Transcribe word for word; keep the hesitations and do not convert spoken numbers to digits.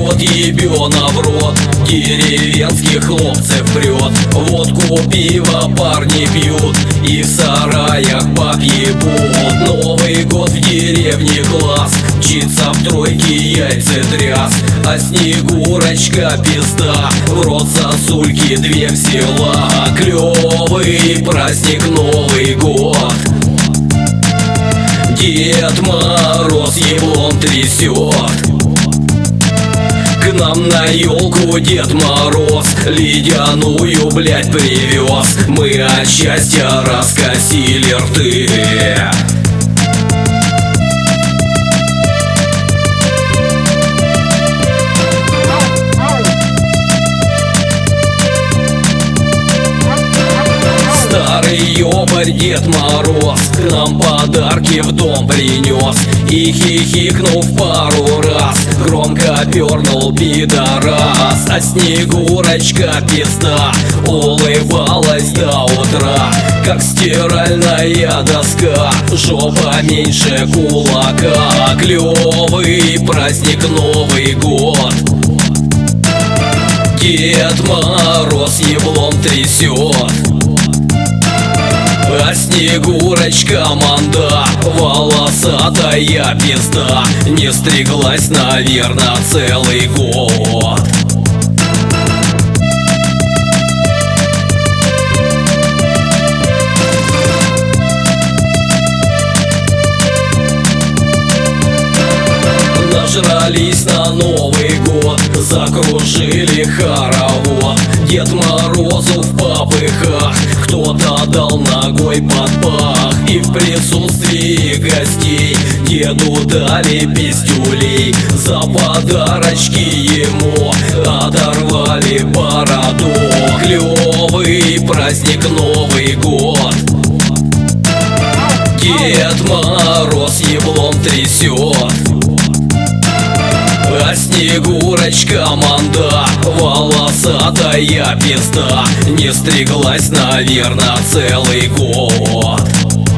год ебёна в рот, деревенских хлопцев прет. Водку, пиво парни пьют и в сараях баб ебут. Новый год в деревне класс, мчится в тройке яйцетряс. А Снегурочка пизда, в рот сосульки две взяла. Клёвый праздник Новый год, Дед Мороз еблом трясет. К нам на елку Дед Мороз ледяную, блядь, привез. Мы от счастья раскосили рты. Старый ёбарь Дед Мороз к нам подарки в дом принес. И хихикнув пару раз, громко пернул пидорас. А Снегурочка пизда улыбалась до утра, как стиральная доска, жопа меньше кулака. Клёвый праздник Новый год, Дед Мороз еблом трясет. А Снегурочка манда, волосатая пизда, не стриглась, наверно, целый год. Нажрались на Новый год, закружили хоровод. Дед Морозу в попыхах кто-то дал ногой под пах. И в присутствии гостей деду дали пиздюлей. За подарочки ему оторвали бороду. Клёвый праздник Новый год, Дед Мороз еблом трясет. А Снегурочка манда, волосатая пизда, не стриглась, наверно, целый год.